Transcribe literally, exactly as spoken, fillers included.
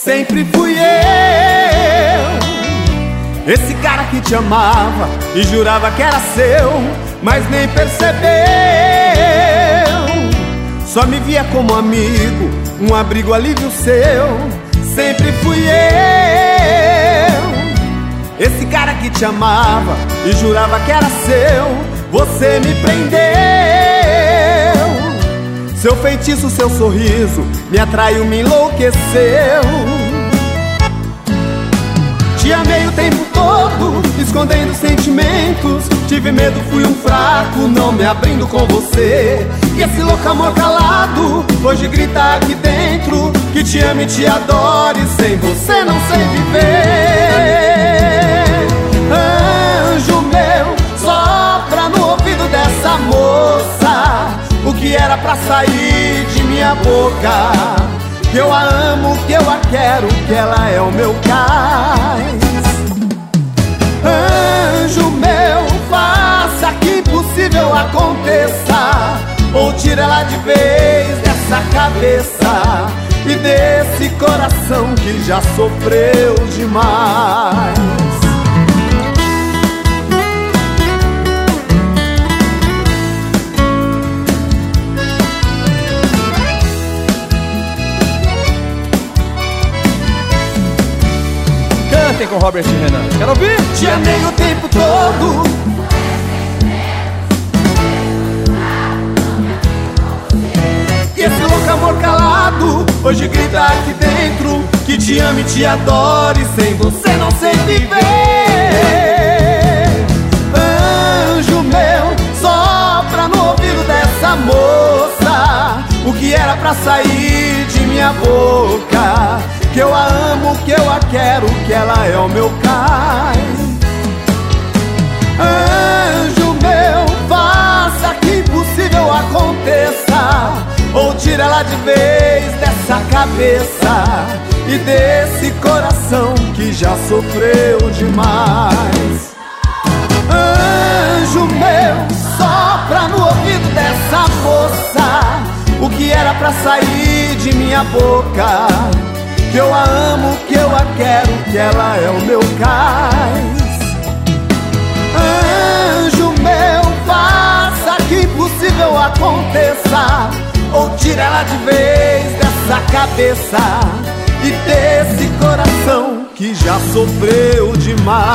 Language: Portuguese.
Sempre fui eu, esse cara que te amava e jurava que era seu, mas nem percebeu. Só me via como amigo, um abrigo, alívio seu. Sempre fui eu, esse cara que te amava e jurava que era seu. Você me prendeu, seu feitiço, seu sorriso me atraiu, me enlouqueceu. Te amei o tempo todo, escondendo sentimentos. Tive medo, fui um fraco, não me abrindo com você. E esse louco amor calado hoje grita aqui dentro que te amo e te adoro, e sem você não sei viver. Anjo meu, sopra no ouvido dessa moça o que era pra sair de minha boca. Que eu a amo, que eu a quero, que ela é o meu cais. Anjo meu, faça que impossível aconteça, ou tira ela de vez dessa cabeça e desse coração que já sofreu demais. Cantem com Robert e Renan. Quero ouvir? Te amei o tempo todo, e esse louco amor calado hoje grita aqui dentro que te amo e te adoro, e sem você não sei viver. Anjo meu, sopra no ouvido dessa moça o que era pra sair de minha boca. Que eu a amo, que eu a quero, que ela é o meu cais. Anjo meu, faça que impossível aconteça, ou tira ela de vez dessa cabeça e desse coração que já sofreu demais. Anjo meu, sopra no ouvido dessa moça o que era pra sair de minha boca. Que eu a amo, que eu a quero, que ela é o meu cais. Anjo meu, faça que impossível aconteça, ou tira ela de vez dessa cabeça e desse coração que já sofreu demais.